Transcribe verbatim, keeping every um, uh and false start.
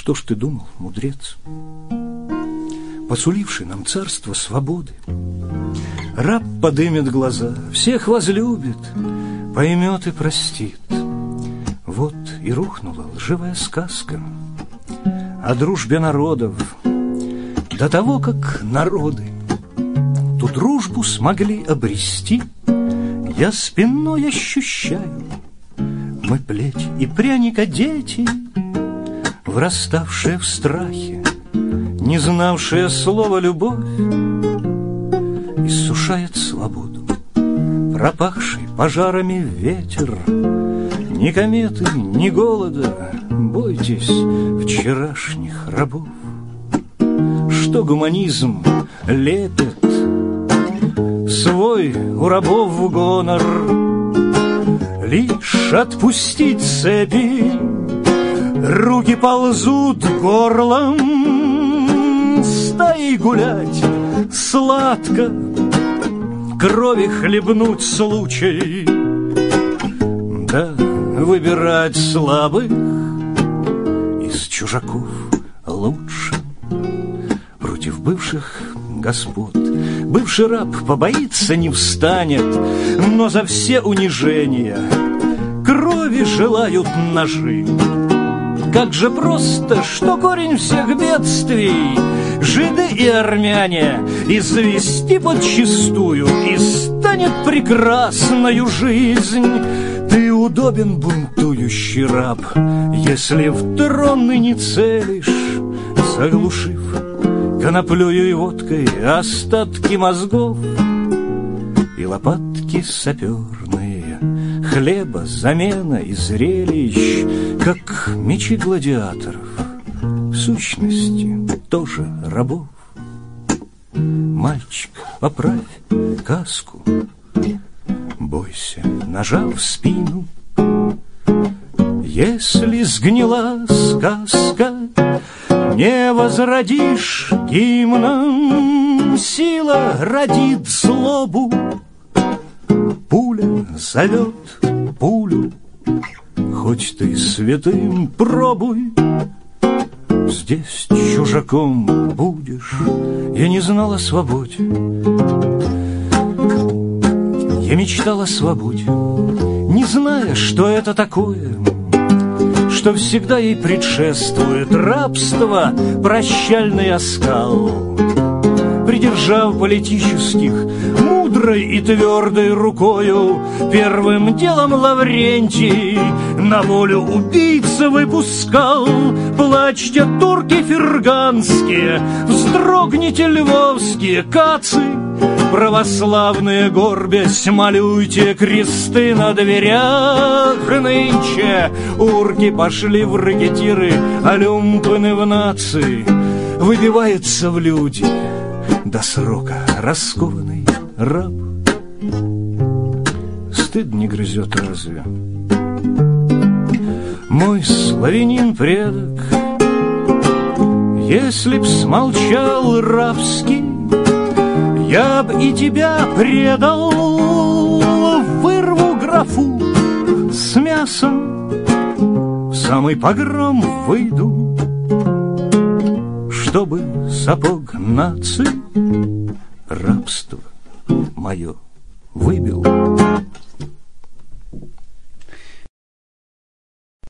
Что ж ты думал, мудрец, посуливший нам царство свободы? Раб подымет глаза, всех возлюбит, поймет и простит. Вот и рухнула лживая сказка о дружбе народов. До того, как народы ту дружбу смогли обрести, я спиной ощущаю, мы плеть и пряника дети, враставшие в страхе, не знавшие слова любовь, иссушает свободу, пропахший пожарами ветер. Ни кометы, ни голода, бойтесь вчерашних рабов. Что гуманизм лепит свой у рабов гонор, лишь отпустить цепи, руки ползут горлом, стаей гулять сладко, крови хлебнуть случай, да выбирать слабых из чужаков лучше. Против бывших господ бывший раб побоится, не встанет, но за все унижения крови желают ножи. Как же просто, что корень всех бедствий жиды и армяне извести подчистую, и станет прекрасною жизнь. Ты удобен, бунтующий раб, если в трон не целишь, заглушив коноплею и водкой остатки мозгов и лопатки саперные, хлеба, замена и зрелищ, как мечи гладиаторов, в сущности тоже рабов. Мальчик, поправь каску, бойся ножа в спину. Если сгнила сказка, не возродишь гимном. Сила родит злобу, пуля зовет пулю. Хоть ты святым пробуй, здесь чужаком будешь. Я не знал о свободе, я мечтал о свободе, не зная, что это такое, что всегда ей предшествует рабство, прощальный оскал. Придержав политических мудрой и твердой рукою, первым делом Лаврентий на волю убийц выпускал. Плачьте, турки ферганские, вздрогните, львовские кацы, православные горбясь, молюйте кресты на дверях. Нынче урки пошли в ракетиры, а люмпены в нации. Выбивается в люди до срока раскованный раб. Стыд не грызет разве мой славянин предок? Если б смолчал рабский, я б и тебя предал. Вырву графу с мясом, в самый погром выйду, чтобы сапог нации рабство мое выбил.